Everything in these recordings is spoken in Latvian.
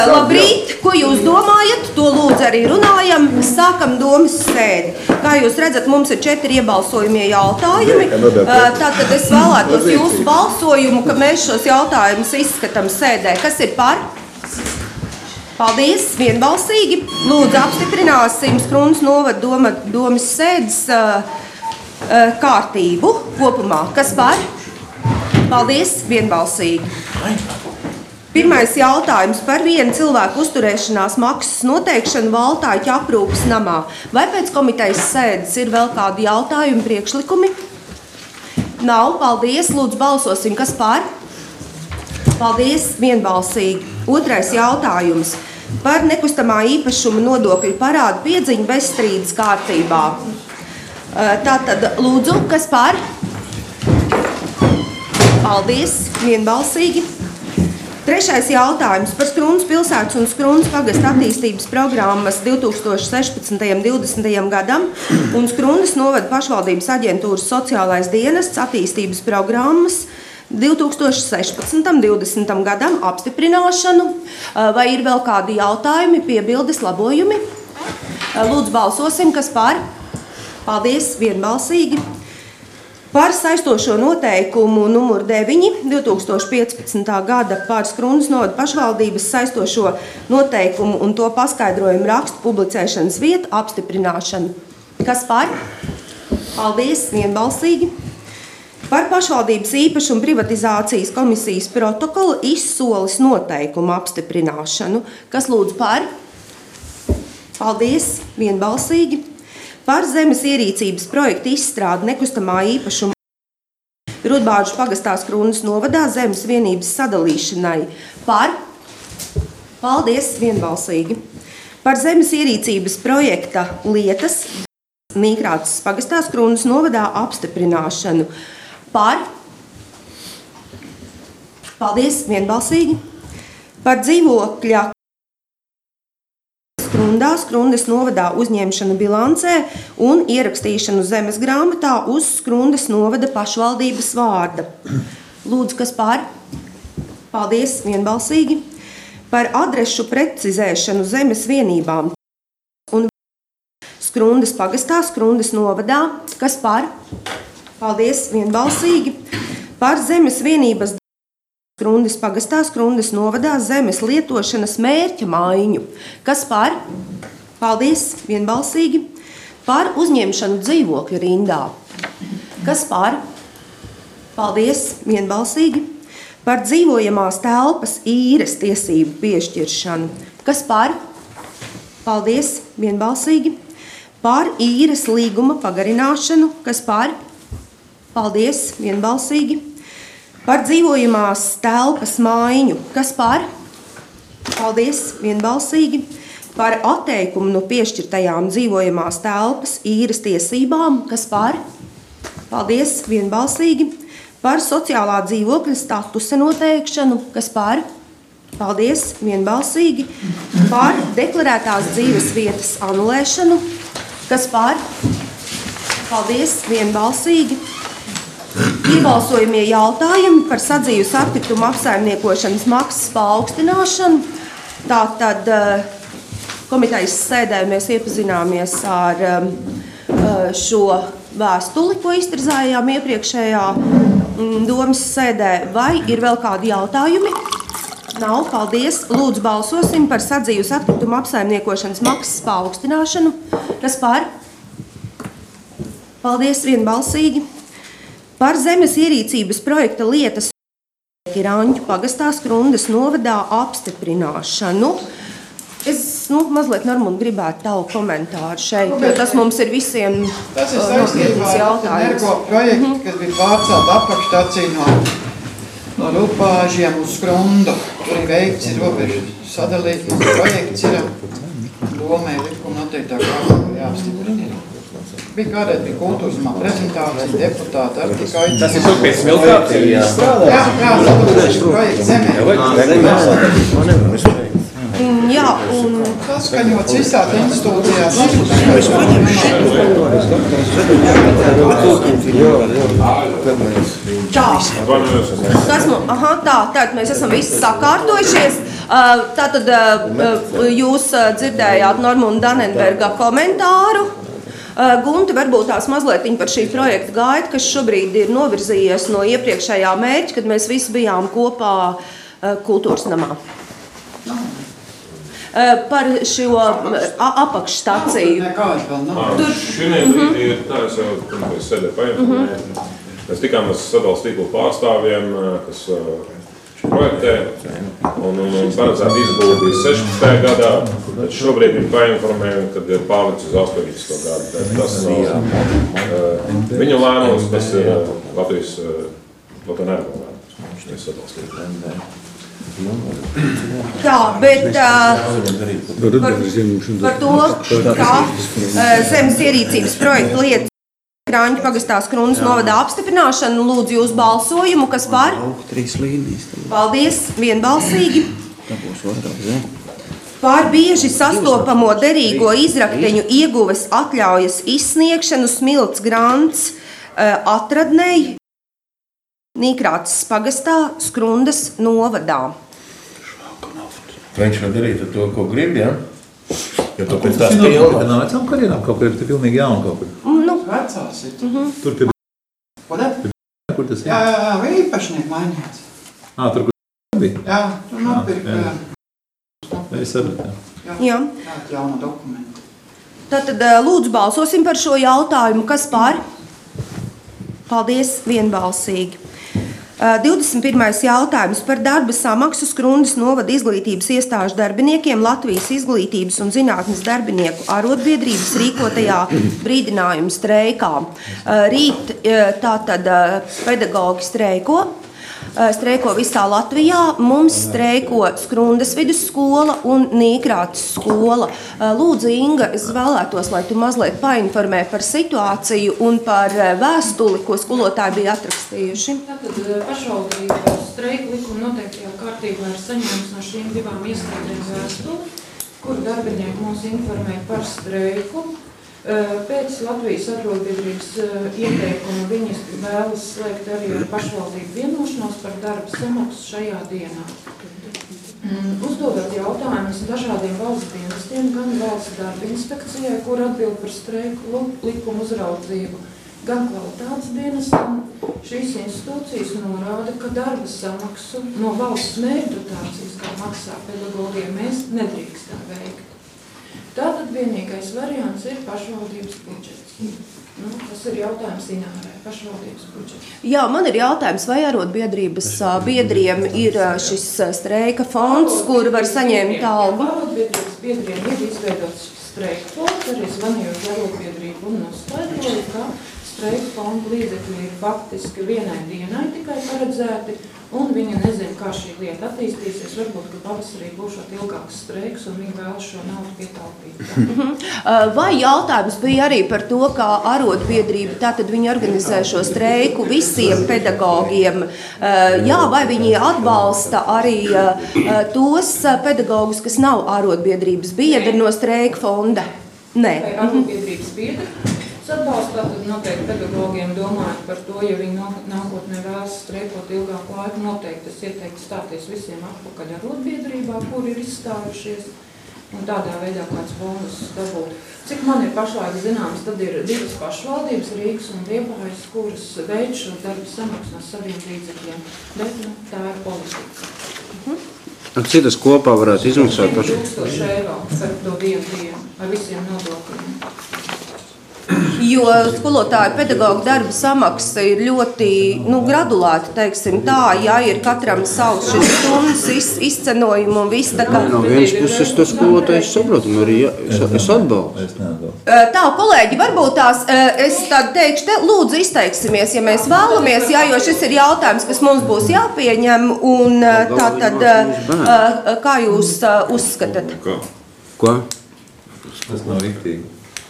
Labrīt, ko jūs domājat, to lūdzu arī runājam, sākam domas sēdi. Kā jūs redzat, mums ir 4 iebalsojumie jautājumi, tātad es vēlētos jūsu balsojumu, ka mēs šos jautājumus izskatām sēdē. Kas ir par? Paldies, vienbalsīgi. Lūdzu, apstiprināsim Skrundas novada domas sēdes kārtību kopumā. Kas par? Paldies, vienbalsīgi. Pirmais jautājums par vienu cilvēku uzturēšanās maksas noteikšanu Valtāķa aprūpes namā. Vai pēc komitejas sēdes ir vēl kādi jautājumi, priekšlikumi? Nav, paldies, lūdzu balsosim. Kas par? Paldies, vienbalsīgi. Otrais jautājums par nekustamā īpašuma nodokļu parādu piedziņu bezstrīdes kārtībā. Tātad, lūdzu, kas par? Paldies, vienbalsīgi. Trešais jautājums par Skrundas pilsētas un Skrundas pagasta attīstības programmas 2016.–2020. gadam un Skrundas novada pašvaldības aģentūras sociālais dienests attīstības programmas 2016.–2020. gadam apstiprināšanu. Vai ir vēl kādi jautājumi, piebildes, labojumi? Lūdzu, balsosim, kas par? Paldies, vienbalsīgi. Par saistošo noteikumu numur 9 2015. gada par Skrundas novada pašvaldības saistošo noteikumu un to paskaidrojumu rakstu publicēšanas vietu apstiprināšanu. Kas par? Paldies, vienbalsīgi. Par pašvaldības īpašuma privatizācijas komisijas protokola izsoles noteikumu apstiprināšanu. Kas lūdzu par? Paldies, vienbalsīgi. Par zemes ierīcības projektu izstrādi nekustamā īpašuma Rudbāžu pagastā Skrundas novadā zemes vienības sadalīšanai. Par? Paldies, vienbalsīgi. Par zemes ierīcības projekta lietas Nīkrātas pagastā Skrundas novadā apstiprināšanu. Par? Paldies, vienbalsīgi. Par dzīvokļa Skrundas novadā uzņemšanu bilancē un ierakstīšanu zemes grāmatā uz Skrundas novada pašvaldības vārda. Lūdzu, kas par? Paldies, vienbalsīgi. Par adrešu precizēšanu zemes vienībām un Skrundas pagastā Skrundas novadā. Kas par? Paldies, vienbalsīgi. Par zemes vienības Skrundas pagastā Skrundas novadā zemes lietošanas mērķa maiņu. Kas par? Paldies, vienbalsīgi. Par uzņemšanu dzīvokļu rindā. Kas par? Paldies, vienbalsīgi. Par dzīvojamās telpas īres tiesību piešķiršanu. Kas par? Paldies, vienbalsīgi. Par īres līguma pagarināšanu. Kas par? Paldies, vienbalsīgi. Par dzīvojamās telpas maiņu. Kas par? Paldies, vienbalsīgi. Par atteikumu no piešķirtajām dzīvojamās telpas īres tiesībām. Kas par? Paldies, vienbalsīgi. Par sociālā dzīvokļa statusa noteikšanu. Kas par? Paldies, vienbalsīgi. Par deklarētās dzīves vietas anulēšanu. Kas par? Paldies, vienbalsīgi. Iebalsojumie jautājumi par sadzīves atkritumu apsaimniekošanas maksas paaugstināšanu. Tātad komitejas sēdē mēs iepazināmies ar šo vēstuli, ko iztirzājām iepriekšējā domas sēdē. Vai ir vēl kādi jautājumi? Nav, paldies. Lūdzu, balsosim par sadzīves atkritumu apsaimniekošanas maksas paaugstināšanu. Kas par? Paldies, vienbalsīgi. Par zemes ierīcības projekta lietas Raņķu pagastā Skrundas novadā apstiprināšanu. Es mazliet Normund gribētu tavu komentāru šeit, jo tas mums ir visiem nopietnas jautājums. Energo projekti, kas bija pārcelt apakšstaciju no Rudbāžiem uz Skrundu. Tur ir veikts robežu sadalīšanas projekts ir domē likuma noteiktā kārtībā jāapstiprina. Bija kādreiz bija kultūrismā prezentācija, deputāti arī tika aicināti. Tas ir tur pēc smilkāpiem? Jā, sadalīšanas projekts zemē. Jā, un tas skaņots visās institūcijās. Tātad mēs esam visi sakārtojušies. Tātad jūs dzirdējāt Normunda Danenberga komentāru. Gunti, varbūt tās mazliet par šī projekta gaitu, kas šobrīd ir novirzījies no iepriekšējā mērķa, kad mēs visi bijām kopā kultūras namā. Par šo apakšstaciju. Nekāds vēl nav. Šī brīdī ir tā, es jau sēdēju painformēju. Mēs tikāmies sadalījuma tīklu pārstāvjiem, kas projektē, un paredzēta izbūve bija 16. gadā, bet šobrīd ir painformējumi, kad ir pārlicis uz 18. gadu. Tas nav viņu lēmums, tas ir Latvijas energo lēmums. Jā, bet par to, kā zemes ierīcības projekta lietas Krāņu pagastā Skrundas novadā apstiprināšanu, lūdzu jūs balsojumu, kas par? Paldies, vienbalsīgi. Par bieži sastopamo derīgo izrakteņu ieguves atļaujas izsniegšanu Smilts grants atradnei Nīkrātes pagastā Skrundas novadā. Viņš var darīt to, ko grib, ja? Jo to pēc tās pilna. Nav vecām karierām kaut kur, ir pilnīgi jauna kaut kur. Vecās ir. Tur pie Kur tas ir? Jā, īpašnieki mainījās. Tur, kur bija? Jā, tur nopirka. Es sapratu, jā. Jauna dokumenta. Tātad lūdzu balsosim par šo jautājumu. Kas par? Paldies, vienbalsīgi. 21. jautājums par darba samaksu Skrundas novada izglītības iestāžu darbiniekiem Latvijas izglītības un zinātnes darbinieku arotbiedrības rīkotajā brīdinājuma streikā. Rīt tātad pedagogi streiko visā Latvijā. Mums streiko Skrundas vidusskola un Nīkrātes skola. Lūdzu, Inga, es vēlētos, lai tu mazliet painformē par situāciju un par vēstuli, ko skolotāji bija atrakstījuši. Tātad pašvaldība streika likuma noteiktajā kārtībā ir saņēmusi no šīm divām iestādēm vēstuli, kur darbinieki mūs informē par streiku. Pēc Latvijas arotbiedrības ieteikuma viņi vēlas slēgt arī ar pašvaldību vienošanos par darba samaksu šajā dienā. Uzdodot jautājumus dažādiem valsts dienestiem, gan valsts darba inspekcijai, kur atbild par streiku likumu uzraudzību, gan kvalitātes dienestam, šīs institūcijas norāda, ka darba samaksu no valsts mērķu dotācijas, kā maksā pedagogiem, mēs nedrīkstam veikt. Tātad vienīgais variants ir pašvaldības budžets. Tas ir jautājums Inārai, pašvaldības budžets. Jā, man ir jautājums, vai arotbiedrības biedriem ir šis streika fonds, kur var saņemt algu? Arotbiedrības biedriem ir izveidots streika fonds, arī zvanīju uz arotbiedrību un noskaidroju, ka streika fonda līdzekļi ir faktiski vienai dienai tikai paredzēti, un viņi nezina, kā šī lieta attīstīsies. Varbūt, ka pavasarī būšot ilgāks streiks, un viņi vēl šo naudu pietaupīt. Vai jautājums bija arī par to, kā arotbiedrība, tātad viņi organizē šo streiku visiem pedagogiem? Jā, vai viņi atbalsta arī tos pedagogus, kas nav arotbiedrības biedri no streika fonda? Nē. Vai arotbiedrības biedri? Atbalstu tātad noteikti pedagogiem domājot par to, ja viņi nākotnē vēlas streikot ilgāku laiku, noteikti es ieteiktu stāties visiem atpakaļ arotbiedrībā, kur ir izstājušies, un tādā veidā kāds bonus dabūt. Cik man ir pašlaik zināms, tad ir divas pašvaldības, Rīgas un Liepājas, kuras veic šo darba samaksu no saviem līdzekļiem, bet tā ir politika. Cik tas kopā varētu izmaksāt? 1000 eiro par to vienu dienu ar visiem nodokļiem. Jo skolotāju pedagoģu darba samaksa ir ļoti gradulēta, teiksim tā, ja ir katram savs šis stundas izcenojumi un viss tā kā. No vienas puses to skolotājs saprotam, arī es atbalstu. Tā, kolēģi, varbūt tās, es tad teikšu, lūdzu izteiksimies, ja mēs vēlamies, jā, jo šis ir jautājums, kas mums būs jāpieņem, un tā tad, kā jūs uzskatat? Ko? Tas nav riktīgi.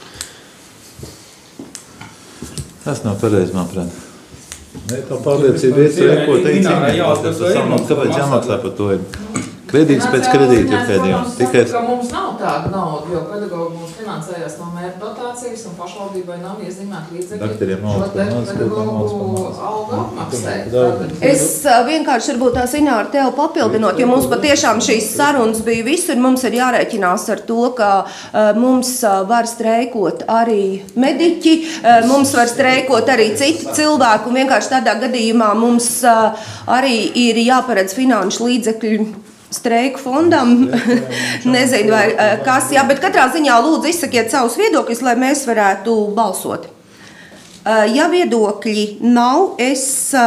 Tas nav pareizi, manuprāt. Tā pārliecība ir streikot, kāpēc jāmaksā par to? Kredīts pēc kredīta ir pēdējā. Tikai ka mums nav tāda nauda, jo pedagogi mums finansējās no mērķa dotācijas un pašvaldībai nav iezīmēta līdzekļi šo te pedagogu algu apmaksai. Es vienkārši varbūt tās Ināra tev papildinot, jo mums patiešām šīs sarunas bija visur. Mums ir jārēķinās ar to, ka mums var streikot arī mediķi, mums var streikot arī citi cilvēki, un vienkārši tādā gadījumā mums arī ir jāparedz finanšu līdzekļu streiku fondam. Nezinu, vai kas, jā, bet katrā ziņā lūdzu izsakiet savus viedokļus, lai mēs varētu balsot. Ja viedokļi nav, es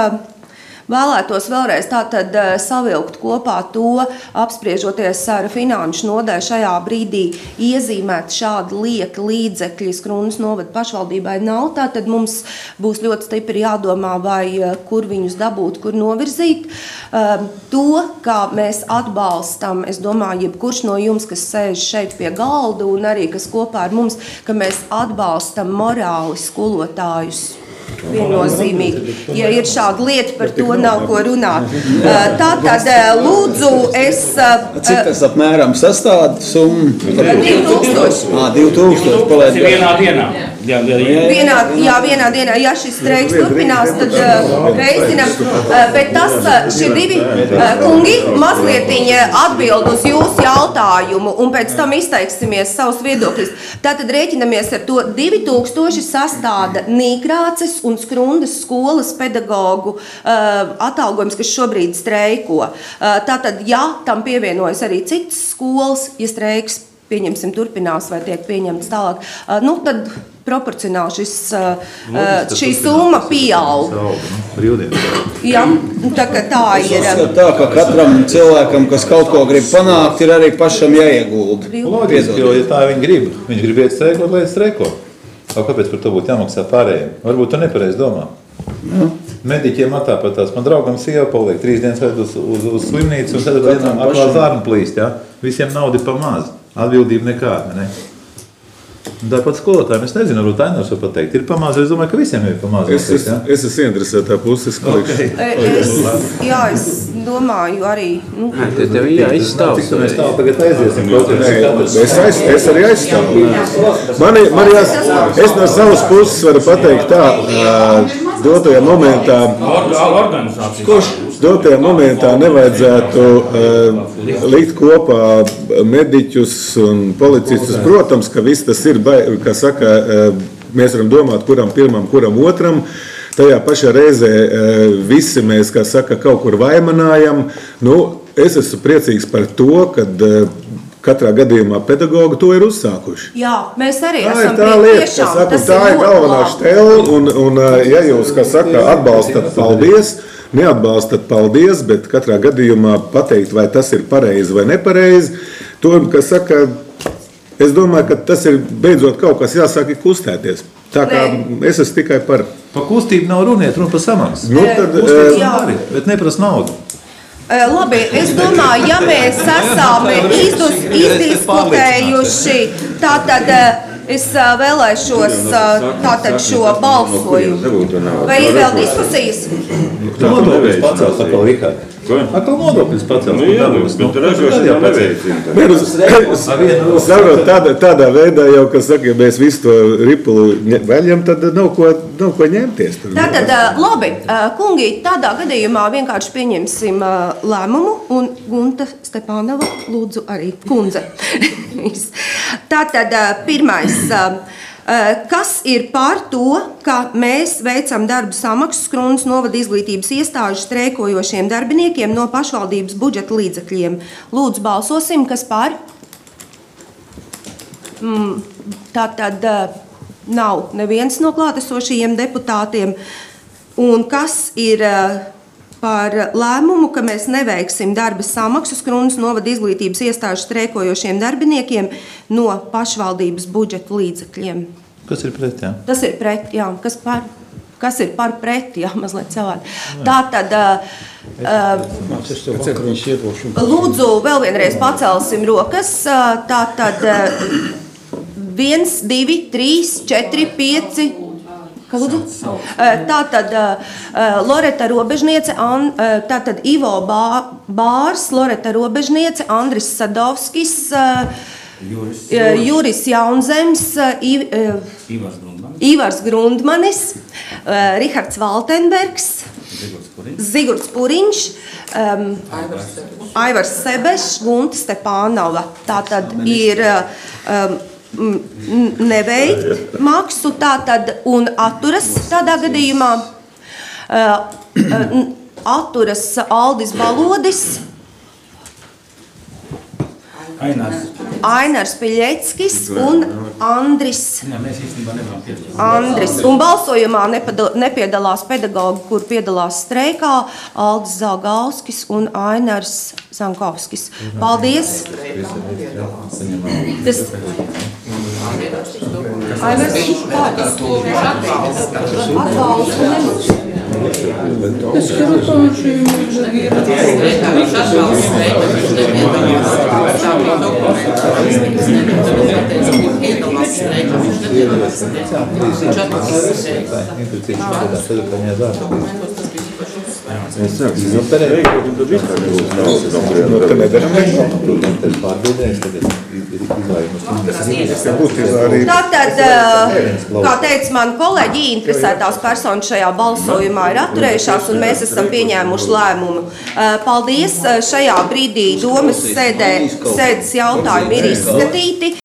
vēlētos vēlreiz tātad savilkt kopā to, apspriežoties ar finanšu nodaļu šajā brīdī iezīmēt šādi lieki līdzekļi Skrundas novada pašvaldībai nav. Tātad mums būs ļoti stipri jādomā, vai kur viņus dabūt, kur novirzīt. To, kā mēs atbalstam, es domāju, jebkurš no jums, kas sēž šeit pie galda un arī kas kopā ar mums, ka mēs atbalstam morāli skolotājus. Viennozīmīgi. Ja ir šāda lieta, par to nav ko runāt. Tātad, lūdzu, es... Cik tas apmēram sastāda summu? 2000. 2000, palaid. Vienā dienā. Vienā dienā, ja šis streiks turpinās, tad reizinam. Bet šie divi kungi mazliet atbild uz jūsu jautājumu un pēc tam izteiksimies savus viedokļus. Tātad rēķinamies ar to 2000 sastāda Nīkrāces un Skrundas skolas pedagogu atalgojums, kas šobrīd streiko. Tātad, ja tam pievienojas arī citas skolas, ja streiks, pieņemsim, turpinās vai tiek pieņemts tālāk, nu tad proporcionāli šī summa pieaug. Jā, tā ir. Tā, ka katram cilvēkam, kas kaut ko grib panākt, ir arī pašam jāiegulda. Loģiski, jo, ja tā viņi grib iet streikot, lai streiko. Kāpēc par to būtu jāmaksā pārējiem? Varbūt tu nepareizi domā. Mediķiem tāpat tās. Man draugam sieva paliek 3 dienas uz slimnīcu un tad vienam aklā zārnu plīst. Ja? Visiem nauda ir pa maz. Atbildība nekāda. Ne? Tāpat skolotājiem, es nezinu, varbūt Ainars var pateikt, ir pamāz, es domāju, ka visiem ir pamāz. Es esmu interesētā puses, okay. Es domāju arī. Tev jāizstāv. Cik tu mēs tālu tagad aiziesim? Es arī aizstāvu. Es no savas puses varu pateikt tā, dotajā momentā nevajadzētu likt kopā mediķus un policistus. Protams, ka viss tas ir, kā saka, mēs varam domāt, kuram pirmam, kuram otram. Tajā pašā reizē visi mēs, kā saka, kaut kur vaimanājam. Nu, es esmu priecīgs par to, kad katrā gadījumā pedagogi to ir uzsākuši. Jā, mēs arī esam tā lieta, tā ir galvenā štela, un ja jūs, kā saka, atbalstat, paldies, neatbalstat, paldies, bet katrā gadījumā pateikt, vai tas ir pareizi vai nepareizi, to, kā saka, es domāju, ka tas ir beidzot kaut kas jāsāk kustēties. Tā kā es esmu tikai par... Pa kustību nav runiet, runa par samaksu. Nu, tad... Bet neprast naudu. Labi, es domāju, ja mēs esam izdiskutējuši, tātad es vēlēšos tātad šo balsojumu. Vai ir vēl diskusijas? Nodokļus pacels atkal, Rihard. Atkal nodokļus pacels. Bet ražošana jau neveicina. Saprot, tādā veidā jau, kas saka, ja mēs visu to ripulu veļam, tad nav ko ņemties. Tātad, labi, kungi, tādā gadījumā vienkārši pieņemsim lēmumu un Gunta Stepānova lūdzu arī kundze. Tātad, pirmais, kas ir par to, ka mēs veicam darbu samaksu Skrundas novada izglītības iestāžu streikojošiem darbiniekiem no pašvaldības budžeta līdzekļiem? Lūdzu, balsosim, kas par? Tātad nav neviens no klātesošajiem deputātiem. Un kas ir par lēmumu, ka mēs neveiksim darba samaksu Skrundas novada izglītības iestāžu streikojošiem darbiniekiem no pašvaldības budžeta līdzekļiem? Kas ir pret, jā? Tas ir pret, jā. Kas ir par pret, jā, mazliet savādi. Tātad, lūdzu, vēl vienreiz pacelsim rokas. Tātad 1, 2, 3, 4, 5... Tātad Loreta Robežniece, tātad Ivo Bārs, Loreta Robežniece, Andris Sadovskis, Juris Jaunzems, Ivars Grundmanis, Rihards Valtenbergs, Zigurds Puriņš, Aivars Sebešs, Gunta Stepānova. Tātad ir neveikt maksu tātad un atturas tādā gadījumā. Atturas Aldis Balodis, Ainars Piļeckis un Andris. Un balsojumā nepiedalās pedagogi, kur piedalās streikā, Aldis Zalgauskis un Ainars Zankovskis. Paldies! Tātad, kā teica man kolēģi, interesētās personas šajā balsojumā ir atturējušās un mēs esam pieņēmuši lēmumu. Paldies, šajā brīdī domas sēdes jautājumi ir izskatīti.